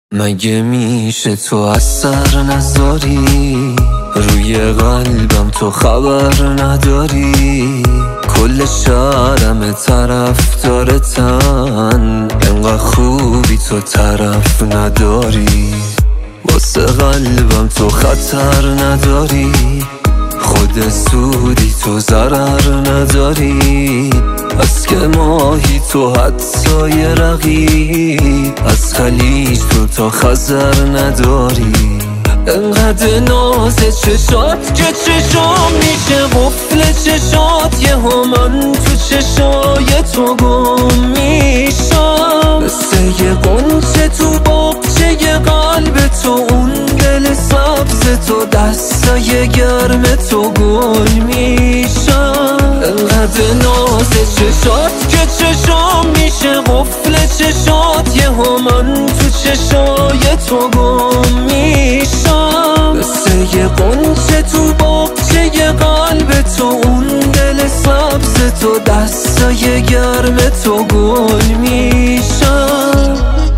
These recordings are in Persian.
مگه میشه تو اثر نذاری روی قلبم، تو خبر نداری کل شهرم طرفدارتن، انقدر خوبی تو طرف نداری، واسه قلبم تو خطر نداری، خود سودی تو ضرر نداری، از که ماهی تو حتی یه رقیب، از خلیج تو تا خزر نداری، انقدر ناز چشات که چشام میشه قفل چشات، یه من تو چشای تو گم میشم، مثل یه قنچه تو باغچه قلب تو، اون دل سبز تو دستای گرم تو گل میشم، انقدر ناز چشات که چشام میشه قفل چشات، یه من تو چشای تو گم میشم، مثل یه قنچه تو باغچه قلب تو، اون دل سبز تو دستای گرم تو گل میشم.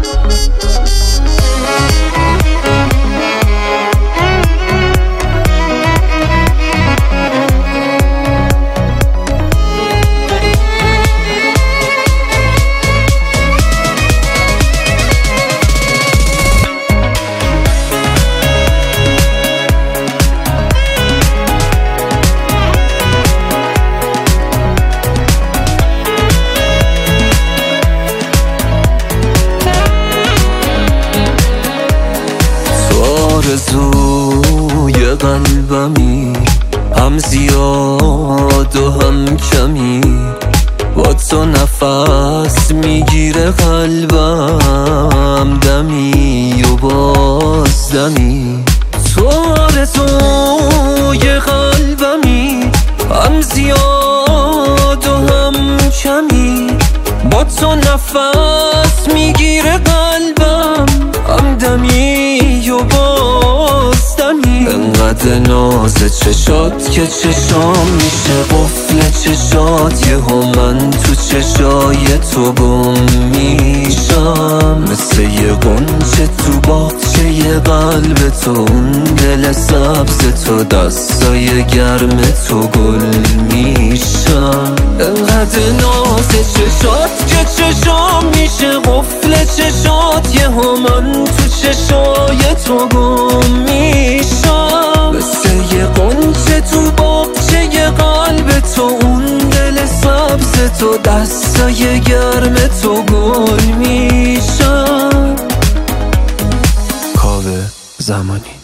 آرزوی قلبمی، هم زیاد و هم کمی، با تو نفس میگیره قلبم، دمی و باز دمی، تو آرزوی قلبمی، هم زیاد و هم کمی، با تو نفس میگیره قلبم، هم دمی و باز دمی، انقدر ناز چشات که چشام میشه قفل چشات، یه من تو چشای تو گم میشم، مثل یه قنچه تو باغچه قلب تو، اون دل سبز تو دستای گرم تو گل میشم، انقدر ناز چشات که چشام میشه قفل چشات، یه من تو چشای تو گم میشم، مثل یه قنچه تو باغچه قلب تو، اون دل سبز تو دستای گرم تو گل میشم. کاوه زمانی.